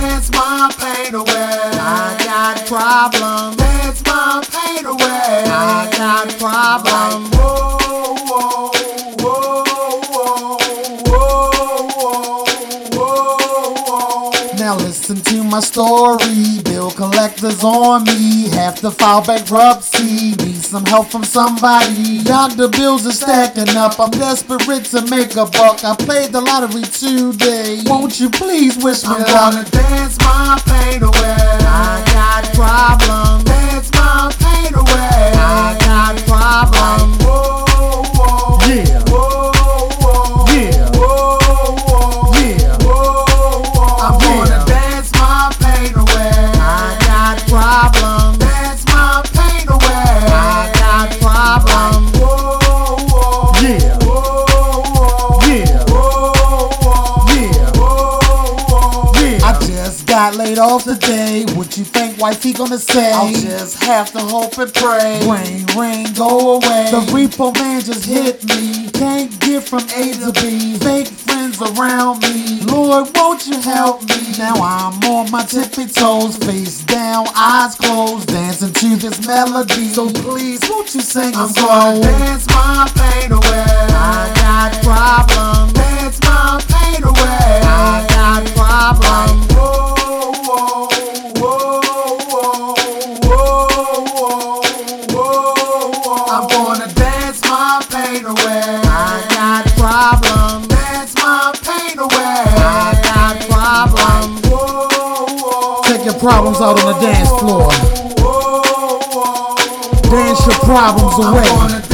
dance my pain away. I got problems. Dance my pain away. I got problems. Whoa, whoa, whoa, whoa, whoa, whoa. Now listen to my story. Bill collectors on me. Have to file bankruptcy. Need some help from somebody. Doctor bills are stacking up. I'm desperate to make a buck. I played the lottery today. Won't you please wish me I'm luck? gonna dance my pain away. I got problems. Dance my pain away. I got problems. Whoa, whoa, Yeah. whoa, whoa, Yeah. whoa, whoa, Yeah. whoa, whoa. I'm gonna dance my pain away. I got problems. Dance my pain away. I got problems. Whoa, whoa, Yeah. whoa, whoa, Yeah. whoa, whoa, Yeah. whoa, whoa. I just got laid off today. What you think wifey gonna say? I'll just have to hope and pray. Rain, rain, go away. The repo man just hit me. Can't get from A to B. Fake friends around me. Lord, won't you help me? Now I'm on my tippy toes, face down, eyes closed, dancing to this melody. So please, won't you sing a I'm gonna song? dance my pain away. I got problems. Dance my pain away. I got problems. Whoa, whoa, whoa, whoa, whoa, whoa, whoa. I'm gonna dance my pain away. I got problems. Dance my pain away. I got problems. Whoa, whoa, Take your problems out on the dance floor. whoa, whoa. Dance your problems I'm away. gonna